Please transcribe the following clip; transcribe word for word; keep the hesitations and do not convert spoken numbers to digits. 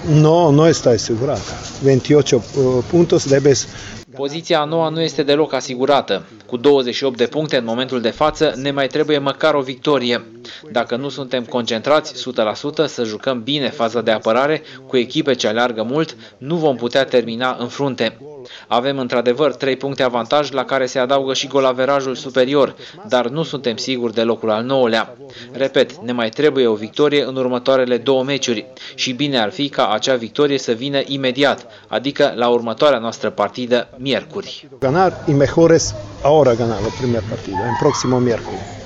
No, no está asegurada. douăzeci și opt puntos debes. Poziția a noua nu este deloc asigurată. Cu douăzeci și opt de puncte în momentul de față ne mai trebuie măcar o victorie. Dacă nu suntem concentrați o sută la sută să jucăm bine faza de apărare cu echipe ce aleargă mult, nu vom putea termina în frunte. Avem într-adevăr trei puncte avantaj la care se adaugă și golaverajul superior, dar nu suntem siguri de locul al nouălea. Repet, ne mai trebuie o victorie în următoarele două meciuri și bine ar fi ca acea victorie să vină imediat, adică la următoarea noastră partidă, miercuri. Ganar y mejor es ahora ganar la primera partida, en próximo miércoles.